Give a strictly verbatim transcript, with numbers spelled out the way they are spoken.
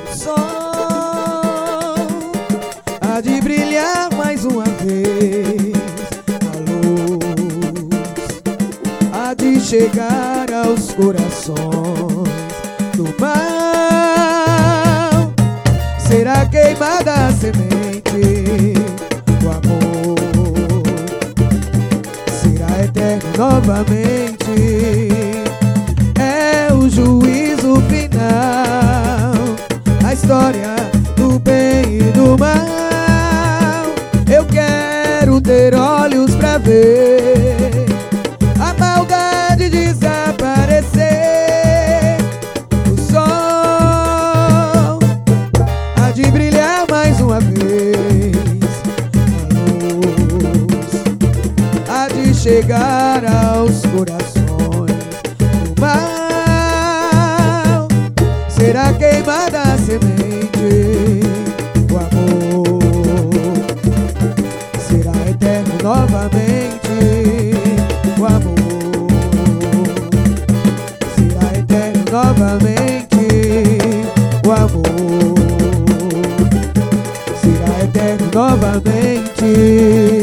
sol há de brilhar mais uma vez, a luz há de chegar aos corações do mal. Será queimada a semente do amor, será eterno novamente. É o juízo final, a história do bem e do mal. Eu quero ter olhos pra ver a maldade desaparecer. O sol há de brilhar mais uma vez, a luz há de chegar aos corações do mal. Será queimada a semente do amor, será eterno novamente. O amor será eterno novamente. O amor será eterno novamente.